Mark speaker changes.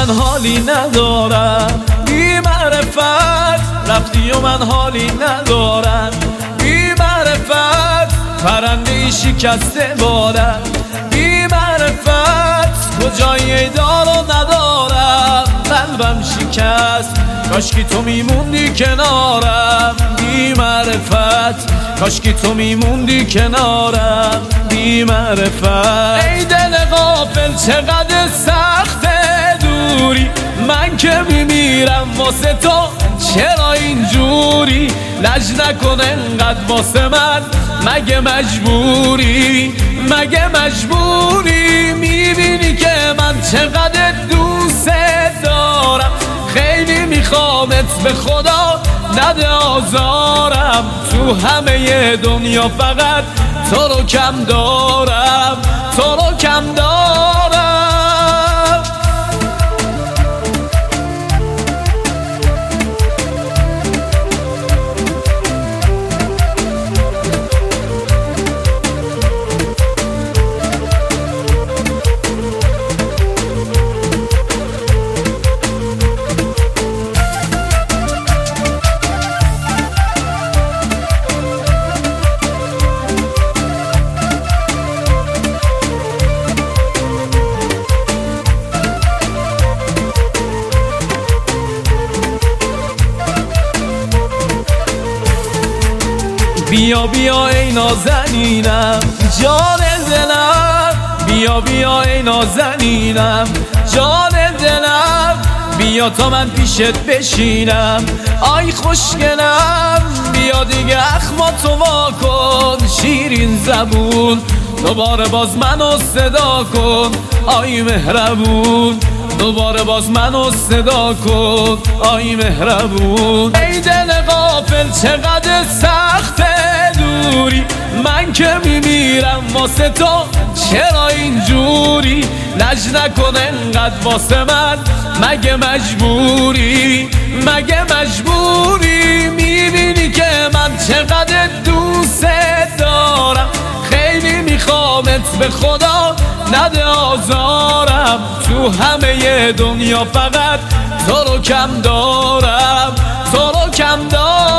Speaker 1: من حالی ندارم، بی معرفت رفتی و من حالی ندارم، بی معرفت پرنده شکسته بارم، بی معرفت کجای دارو ندارم، قلبم شکست کاشکی تو میموندی کنارم، بی معرفت کاشکی تو میموندی کنارم، بی معرفت. ای دل غافل چقدر سخته دوری، من که میمیرم واسه تو چرا اینجوری، لج نکن انقدر واسه من، مگه مجبوری، مگه مجبوری، میبینی که من چقدر دوست دارم، خیلی میخوامت به خدا نده آزارم، تو همه دنیا فقط تو رو کم دارم، تو رو کم دارم. بیا بیا ای نازنینم جان دلم، بیا بیا ای نازنینم جان دلم، بیا تا من پیشت بشینم آی خوشگلم، بیا دیگه اخماتو وا کن شیرین زبون، دوباره باز منو صدا کن آی مهربون، دوباره باز منو صدا کن آی مهربون. ای دل غافل چقدر سخته دوری، من که میمیرم واسه تو چرا اینجوری، لج نکن انقدر واسه من، مگه مجبوری، مگه مجبوری، میبینی که من چقدر دوست دارم، خیلی میخوامت به خدا نده آزارم، تو همه دنیا فقط تو رو کم دارم، تو رو کم دارم.